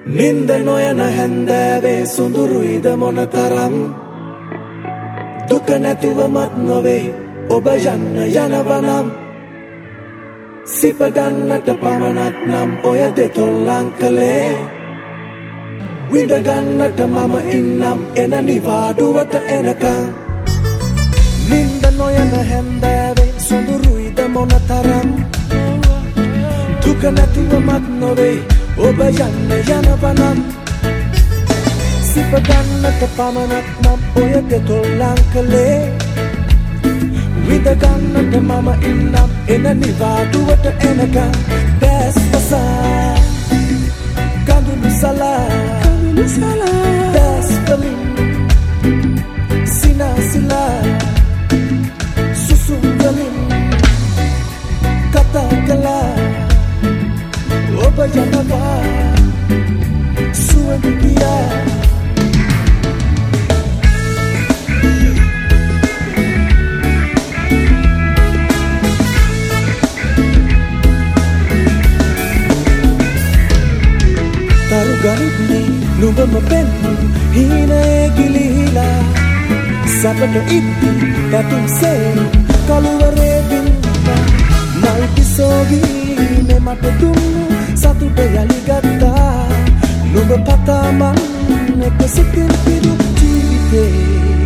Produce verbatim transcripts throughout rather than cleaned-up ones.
නින්ද නොයන හැන්දෑවේ සුඳුරුයිද මොනතරම් දුක නැතිවමත් නොවේ ඔබ යන්න යනවනම් සිප ගන්නට පමණක් නම් ඔය දෙතොල්ලන් කළේ විඳ ගන්නට මම ඉන්නම් එන නිවාඩුවට එනකම් නින්ද නොයන හැන්දෑවේ සුඳුරුයිද මොනතරම් දුක නැතිවමත් නොවේ ඔබ යන්න යනවනම් සිප ගන්නට පමණක් නම් ඔය දෙතොල්ලන් කළේ විඳ ගන්නට මම ඉන්නම් එන නිවාඩුවට එනකම් දැස් වසා කඳුළු සලා කඳුළු සලා දැස් වලින් සිනාසිලා සුසුම් වලින් කතා කළා ඔබ යනවා සුවඳ ගියා තරු ගනිද්දී නුඹම පෙන්නු හීනයේ ගිලිහිලා සැපට ඉද්දී පැතුම් සේරු කළුවරේ බින්දා මල් පිසෝගීනේ මට දුන්නු සතුට යලි ගත්තා නුඹ පතා මන් එක සිතින් පිරු ජීවිතේ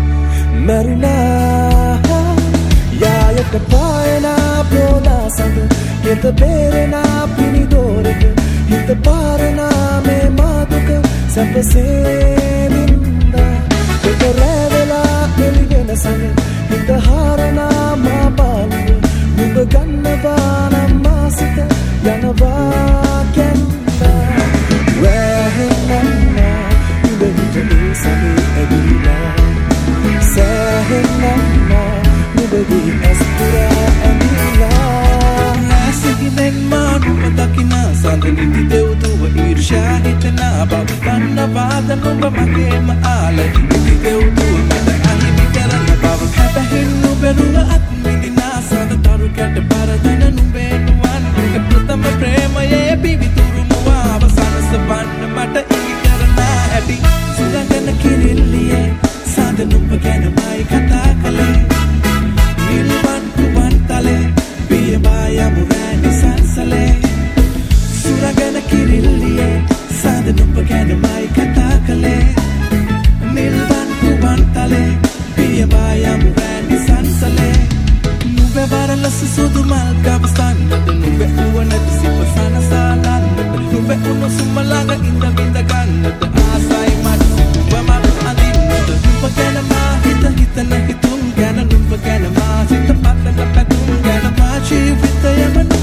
මරුණා යායට පායනා ප්‍රෝදා සඳ හෙත බේරෙනා පිනිදෝරක හිත පාරනා මේ මාදුක සැපසේමින්දා එක රැවෙලා එළිගෙන සඟ හිත හාරනා මා බාලුව නුඹ ගන්නවා නම් මා සිත යනවා කැන්දා වැහෙන්නම්නා නුඹ හිතේ සමේ ඇවිලා සෑහෙන්නම්නා නුඹගේ ඇස් පුරා ඇවිලා නැසිකිනෙන් මා නුඹ දකිනා සඳනිදි දෙව්දුව ඊර්ෂ්‍යා හිතනා බව ගන්නවාද නුඹ මගේම ආල ඉදි දෙව්දුව මට අහිමි කරන බව හැබැයි නුඹරුව අත් මිදිනා සඳ තරු කැට පරදන නුඹේ නුවන් නුඹ ප්‍රථම ප්‍රේමයේ පිවිතුරු මුවා අවසන සබන්න මට ඉඟි කරනා ඇති සුරංගන කිරිල්ලියේ සඳ නුඹ ගැනමයි කතා කළේ නිල්වන් කුවන් තලේ බියබායමු රැණි සංසලේ සුරංගන කිරිල්ලියේ සඳ නුඹ ගැනමයි කතා කළේ නිල්වන් කුවන් තලේ බියබායමු රැණි සංසලේ නුඹ වරලස සුදු මල් ගවසන්නට නුඹ උවනට සිප සනසාලන්නට නුඹ උණුසුම ළඟ ඉඳ විඳ ගන්නට ආසයි මට නුඹ මට අඳින්නට නුඹ ගැන මා හිත හිතන හිතුම් ගැන නුඹ ගැන මා සිත පතන පැතුම් ගැන මා ජීවිතයම